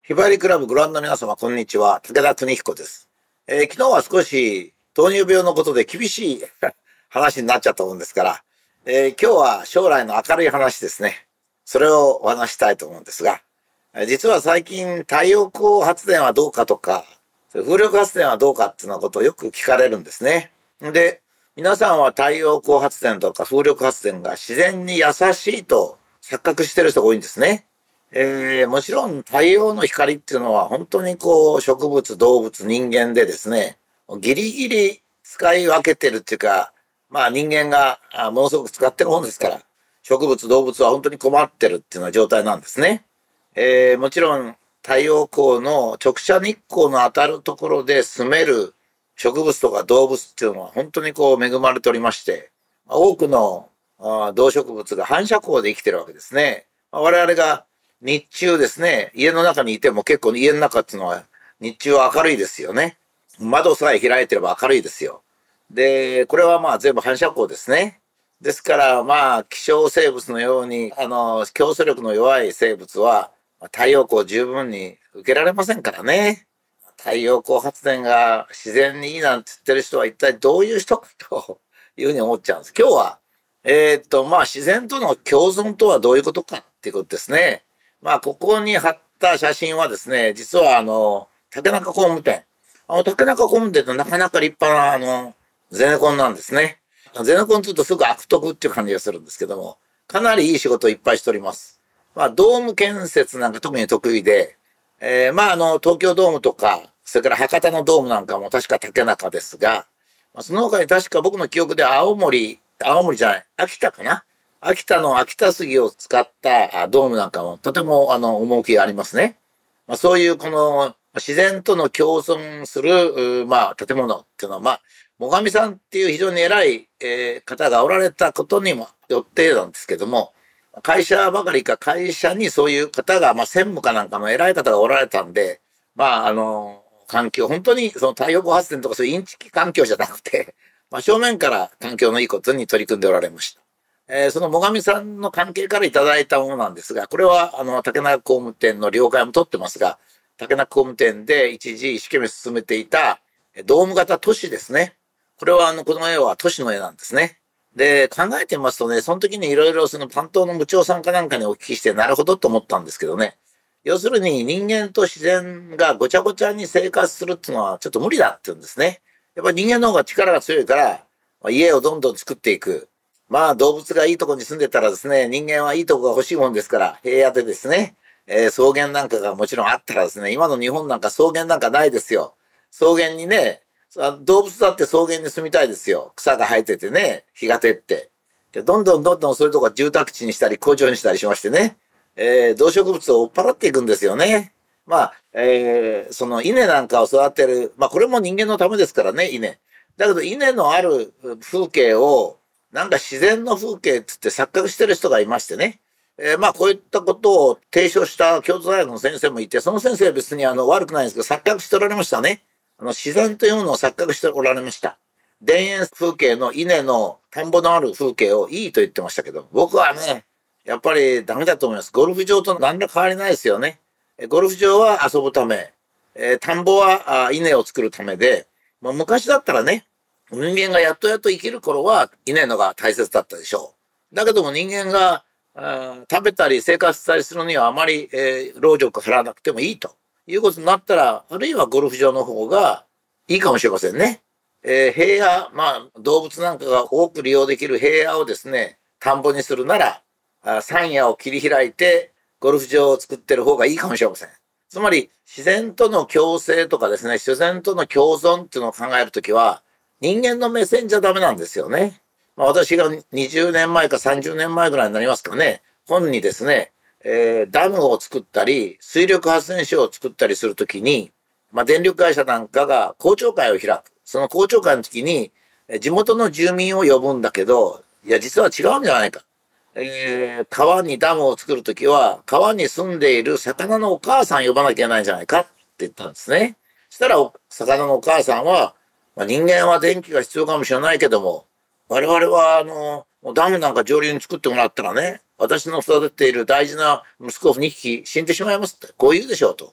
ひばりクラブご覧の皆様、こんにちは。武田邦彦です。昨日は少し糖尿病のことで厳しい話になっちゃったもんですから、今日は将来の明るい話ですね。それをお話したいと思うんですが、実は最近太陽光発電はどうかとか、風力発電はどうかっていうようなことをよく聞かれるんですね。で、皆さんは太陽光発電とか風力発電が自然に優しいと錯覚してる人が多いんですね。もちろん太陽の光っていうのは本当に植物、動物、人間でですね、ギリギリ使い分けてるっていうか、人間がものすごく使ってるものですから、植物、動物は本当に困ってるっていうような状態なんですね。もちろん太陽光の直射日光の当たるところで住める植物とか動物っていうのは本当に恵まれておりまして、多くの動植物が反射光で生きてるわけですね。我々が日中ですね、家の中にいても結構家の中っていうのは日中は明るいですよね。窓さえ開いてれば明るいですよ。で、これは全部反射光ですね。ですから希少生物のように、競争力の弱い生物は太陽光を十分に受けられませんからね。太陽光発電が自然にいいなんて言ってる人は一体どういう人かというふうに思っちゃうんです。今日は、自然との共存とはどういうことかっていうことですね。ここに貼った写真はですね、実は竹中工務店。竹中工務店ってなかなか立派なゼネコンなんですね。ゼネコンというとすぐ悪徳っていう感じがするんですけども、かなりいい仕事をいっぱいしております。ドーム建設なんか特に得意で、東京ドームとか、それから博多のドームなんかも確か竹中ですが、その他に確か僕の記憶で青森じゃない、秋田かな。秋田の秋田杉を使ったドームなんかもとても趣がありますね。そういうこの自然との共存する、建物っていうのは、最上さんっていう非常に偉い、方がおられたことにもよってなんですけども、会社ばかりか会社にそういう方が、専務かなんかの偉い方がおられたんで、環境、本当にその太陽光発電とかそういうインチキ環境じゃなくて、正面から環境のいいことに取り組んでおられました。その最上さんの関係からいただいたものなんですが、これは竹中工務店の了解も取ってますが、竹中工務店で一時一生懸命進めていたドーム型都市ですね。これはこの絵は都市の絵なんですね。で、考えてみますとね、その時にいろいろその担当の部長さんかなんかにお聞きして、なるほどと思ったんですけどね。要するに人間と自然がごちゃごちゃに生活するっていうのはちょっと無理だって言うんですね。やっぱり人間の方が力が強いから、家をどんどん作っていく。動物がいいとこに住んでたらですね、人間はいいとこが欲しいもんですから、平野でですね、草原なんかがもちろんあったらですね、今の日本なんか草原なんかないですよ。草原にね、動物だって草原に住みたいですよ。草が生えててね、日が照って。で、どんどんそういうとこ住宅地にしたり工場にしたりしましてね、動植物を追っ払っていくんですよね。その稲なんかを育てる、これも人間のためですからね、稲。だけど稲のある風景を、なんか自然の風景っつって錯覚してる人がいましてね。こういったことを提唱した京都大学の先生もいて、その先生は別に悪くないんですけど、錯覚しておられましたね。自然というものを錯覚しておられました。田園風景の稲の田んぼのある風景をいいと言ってましたけど、僕はね、やっぱりダメだと思います。ゴルフ場と何ら変わりないですよね。ゴルフ場は遊ぶため、田んぼは稲を作るためで、昔だったらね、人間がやっと生きる頃は稲のが大切だったでしょう。だけども人間が食べたり生活したりするにはあまり、労力払わなくてもいいということになったら、あるいはゴルフ場の方がいいかもしれませんね。平野、動物なんかが多く利用できる平野をですね、田んぼにするなら、山野を切り開いてゴルフ場を作ってる方がいいかもしれません。つまり、自然との共生とかですね、自然との共存っていうのを考えるときは、人間の目線じゃダメなんですよね。私が20年前か30年前ぐらいになりますかね、本にですね、ダムを作ったり、水力発電所を作ったりするときに、電力会社なんかが公聴会を開く。その公聴会の時に、地元の住民を呼ぶんだけど、いや、実は違うんじゃないか。川にダムを作るときは、川に住んでいる魚のお母さん呼ばなきゃいけないんじゃないかって言ったんですね。そしたら、魚のお母さんは、人間は電気が必要かもしれないけども、我々は、ダムなんか上流に作ってもらったらね、私の育てている大事な息子2匹死んでしまいますって、こう言うでしょうと。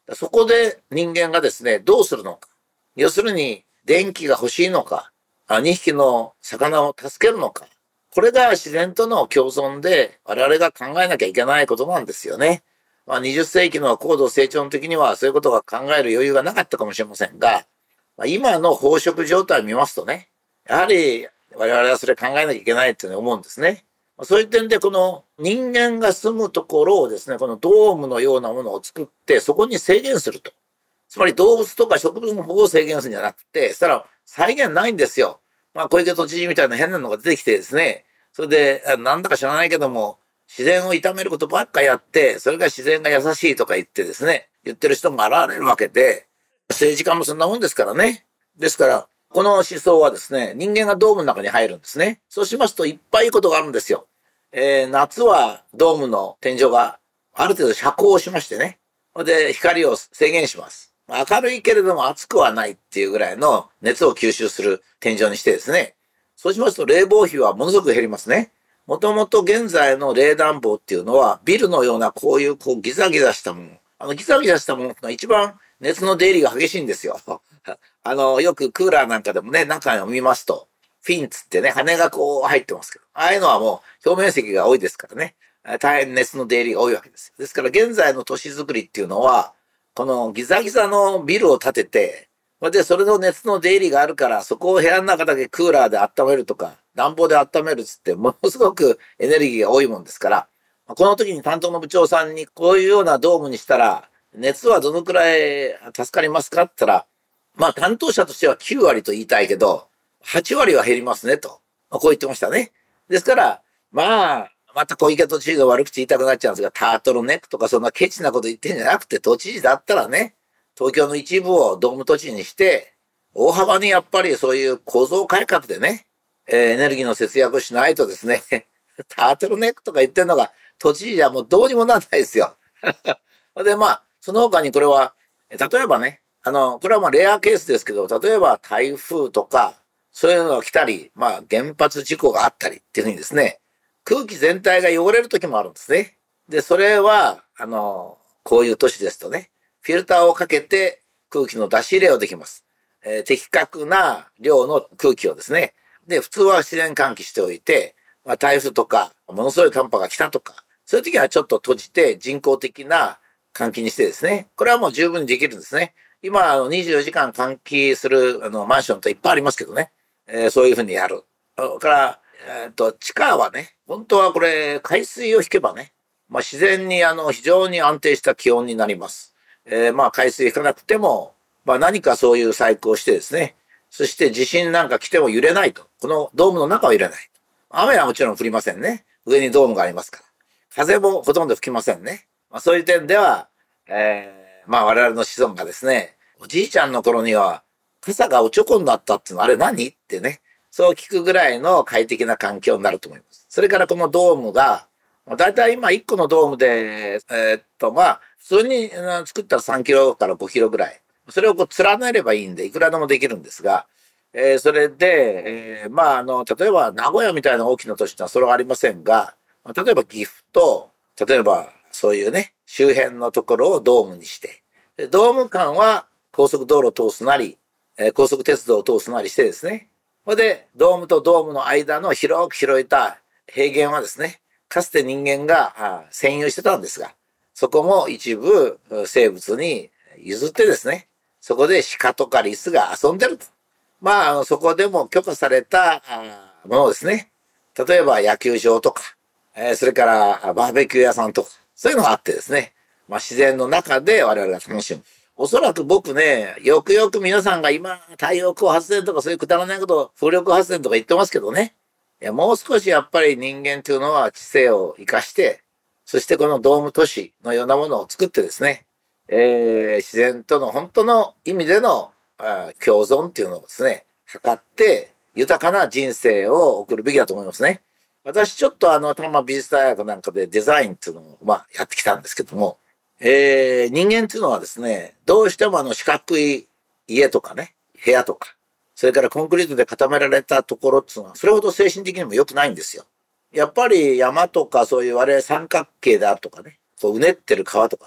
そこで人間がですね、どうするのか。要するに、電気が欲しいのか、2匹の魚を助けるのか。これが自然との共存で我々が考えなきゃいけないことなんですよね。20世紀の高度成長の時にはそういうことが考える余裕がなかったかもしれませんが、今の飽食状態を見ますとね、やはり我々はそれ考えなきゃいけないって思うんですね。そういう点でこの人間が住むところをですね、このドームのようなものを作ってそこに制限すると。つまり動物とか植物の保護を制限するんじゃなくて、そしたら再現ないんですよ。小池都知事みたいな変なのが出てきてですね、それで、なんだか知らないけども、自然を傷めることばっかやって、それが自然が優しいとか言ってですね、言ってる人も現れるわけで、政治家もそんなもんですからね。ですから、この思想はですね、人間がドームの中に入るんですね。そうしますといっぱいいいことがあるんですよ。夏はドームの天井がある程度遮光をしましてね。で、光を制限します。明るいけれども暑くはないっていうぐらいの熱を吸収する天井にしてですね。そうしますと冷房費はものすごく減りますね。もともと現在の冷暖房っていうのはビルのようなこういうギザギザしたもの。ギザギザしたものが一番熱の出入りが激しいんですよ。よくクーラーなんかでもね、中を見ますと、フィンつってね、羽がこう入ってますけど、ああいうのはもう表面積が多いですからね、大変熱の出入りが多いわけです。ですから現在の都市づくりっていうのは、このギザギザのビルを建てて、で、それの熱の出入りがあるから、そこを部屋の中だけクーラーで温めるとか、暖房で温めるっつって、ものすごくエネルギーが多いもんですから、この時に担当の部長さんにこういうようなドームにしたら、熱はどのくらい助かりますかって言ったら、担当者としては9割と言いたいけど、8割は減りますねと。こう言ってましたね。ですから、また小池都知事の悪口言いたくなっちゃうんですが、タートルネックとかそんなケチなこと言ってんじゃなくて、都知事だったらね、東京の一部をドーム都知事にして、大幅にやっぱりそういう構造改革でね、エネルギーの節約をしないとですね、タートルネックとか言ってるのが、都知事じゃもうどうにもならないですよ。で、その他にこれは、例えばね、これはレアケースですけど、例えば台風とか、そういうのが来たり、原発事故があったりっていうふうにですね、空気全体が汚れる時もあるんですね。で、それは、こういう都市ですとね、フィルターをかけて空気の出し入れをできます。的確な量の空気をですね。で、普通は自然換気しておいて、台風とか、ものすごい寒波が来たとか、そういう時はちょっと閉じて人工的な換気にしてですね。これはもう十分にできるんですね。今、24時間換気するマンションといっぱいありますけどね。そういうふうにやる。から、地下はね、本当はこれ、海水を引けばね、自然に非常に安定した気温になります。海水引かなくても、何かそういう細工をしてですね、そして地震なんか来ても揺れないと。このドームの中は揺れない。雨はもちろん降りませんね。上にドームがありますから。風もほとんど吹きませんね。そういう点では、我々の子孫がですね、おじいちゃんの頃には、傘がおちょこになったっていうのはあれ何ってね、そう聞くぐらいの快適な環境になると思います。それからこのドームが、だいたい今1個のドームで、普通に作ったら3キロから5キロぐらい。それを連ねればいいんで、いくらでもできるんですが、それで、例えば名古屋みたいな大きな都市ってのはそれはありませんが、例えば岐阜と、例えばそういうね、周辺のところをドームにして、ドーム間は高速道路を通すなり、高速鉄道を通すなりしてですね、それでドームとドームの間の広く広いた平原はですね、かつて人間が占有してたんですが、そこも一部生物に譲ってですね、そこで鹿とかリスが遊んでると。そこでも許可されたものですね。例えば野球場とか、それからバーベキュー屋さんとか、そういうのがあってですね、自然の中で我々が楽しむ。おそらく僕ね、よくよく皆さんが今、太陽光発電とかそういうくだらないこと、風力発電とか言ってますけどね。いや、もう少しやっぱり人間というのは知性を生かして、そしてこのドーム都市のようなものを作ってですね、自然との本当の意味での共存っていうのをですね、図って豊かな人生を送るべきだと思いますね。私ちょっと多摩美術大学なんかでデザインっていうのをやってきたんですけども、人間っていうのはですね、どうしても四角い家とかね、部屋とか、それからコンクリートで固められたところっていうのは、それほど精神的にも良くないんですよ。やっぱり山とかそういう我々三角形であるとかね、うねってる川とかね、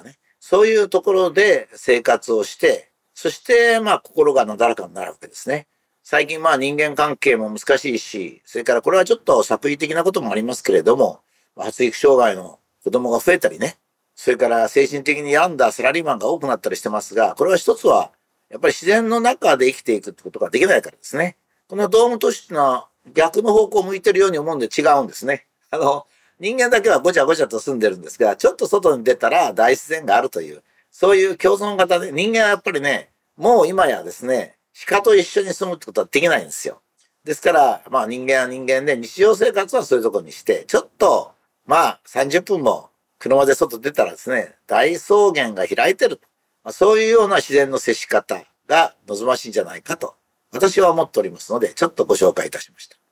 そういうところで生活をして、そして心がなだらかになるわけですね。最近人間関係も難しいし、それからこれはちょっと作為的なこともありますけれども、発育障害の子供が増えたりね、それから精神的に病んだサラリーマンが多くなったりしてますが、これは一つは、やっぱり自然の中で生きていくってことができないからですね。このドーム都市の逆の方向を向いてるように思うんで違うんですね。人間だけはごちゃごちゃと住んでるんですが、ちょっと外に出たら大自然があるという、そういう共存型で、人間はやっぱりね、もう今やですね、鹿と一緒に住むってことはできないんですよ。ですから、人間は人間で日常生活はそういうところにして、ちょっと、30分も車で外出たらですね、大草原が開いてる。そういうような自然の接し方が望ましいんじゃないかと、私は思っておりますので、ちょっとご紹介いたしました。